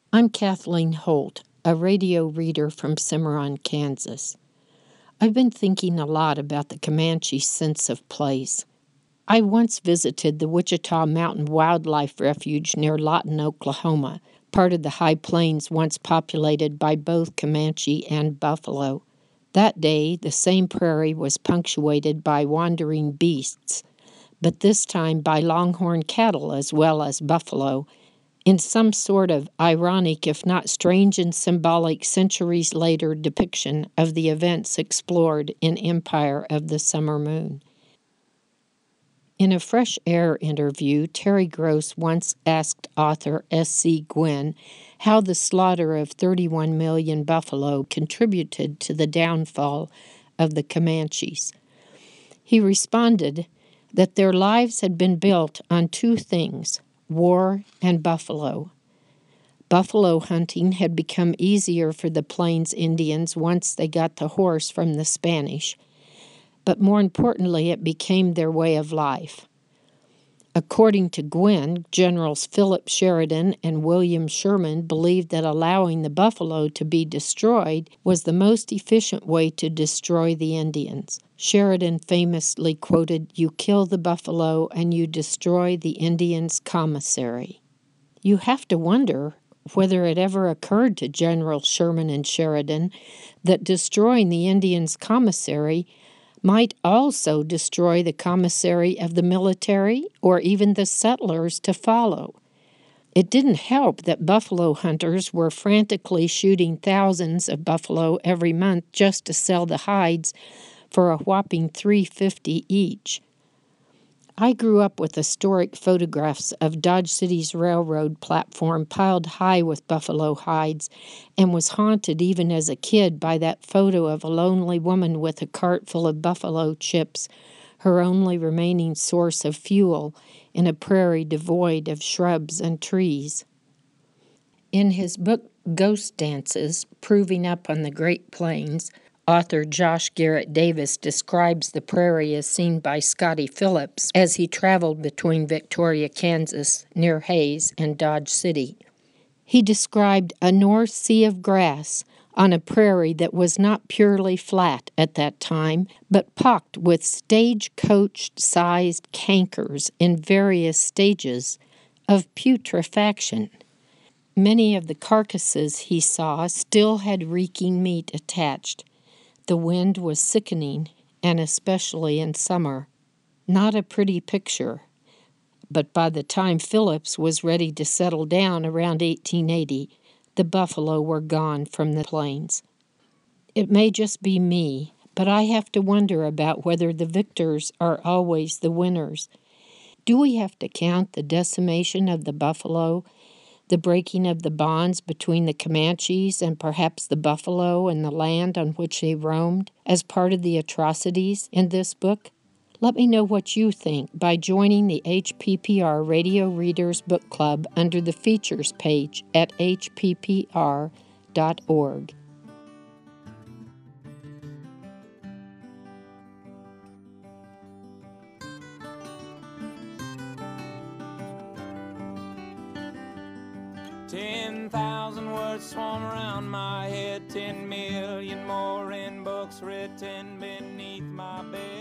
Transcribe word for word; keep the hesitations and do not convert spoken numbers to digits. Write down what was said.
I'm Kathleen Holt, a radio reader from Cimarron, Kansas. I've been thinking a lot about the Comanche sense of place. I once visited the Wichita Mountain Wildlife Refuge near Lawton, Oklahoma, part of the High Plains once populated by both Comanche and buffalo. That day, the same prairie was punctuated by wandering beasts, but this time by longhorn cattle as well as buffalo, in some sort of ironic, if not strange and symbolic, centuries later depiction of the events explored in Empire of the Summer Moon. In a Fresh Air interview, Terry Gross once asked author S C Gwynne how the slaughter of thirty-one million buffalo contributed to the downfall of the Comanches. He responded that their lives had been built on two things: war and buffalo. Buffalo hunting had become easier for the Plains Indians once they got the horse from the Spanish, but more importantly, it became their way of life. According to Gwynne, Generals Philip Sheridan and William Sherman believed that allowing the buffalo to be destroyed was the most efficient way to destroy the Indians. Sheridan famously quoted, "You kill the buffalo and you destroy the Indians' commissary." You have to wonder whether it ever occurred to General Sherman and Sheridan that destroying the Indians' commissary might also destroy the commissary of the military or even the settlers to follow. It didn't help that buffalo hunters were frantically shooting thousands of buffalo every month just to sell the hides for a whopping three dollars and fifty cents each. I grew up with historic photographs of Dodge City's railroad platform piled high with buffalo hides, and was haunted even as a kid by that photo of a lonely woman with a cart full of buffalo chips, her only remaining source of fuel in a prairie devoid of shrubs and trees. In his book Ghost Dances, Proving Up on the Great Plains, author Josh Garrett Davis describes the prairie as seen by Scotty Phillips as he traveled between Victoria, Kansas, near Hays, and Dodge City. He described a North Sea of grass on a prairie that was not purely flat at that time, but pocked with stagecoach-sized cankers in various stages of putrefaction. Many of the carcasses he saw still had reeking meat attached. The wind was sickening, and especially in summer. Not a pretty picture, but by the time Phillips was ready to settle down around eighteen eighty, the buffalo were gone from the plains. It may just be me, but I have to wonder about whether the victors are always the winners. Do we have to count the decimation of the buffalo, the breaking of the bonds between the Comanches and perhaps the buffalo and the land on which they roamed, as part of the atrocities in this book? Let me know what you think by joining the H P P R Radio Readers Book Club under the Features page at h p p r dot org. Ten thousand words swarm around my head, ten million more in books written beneath my bed.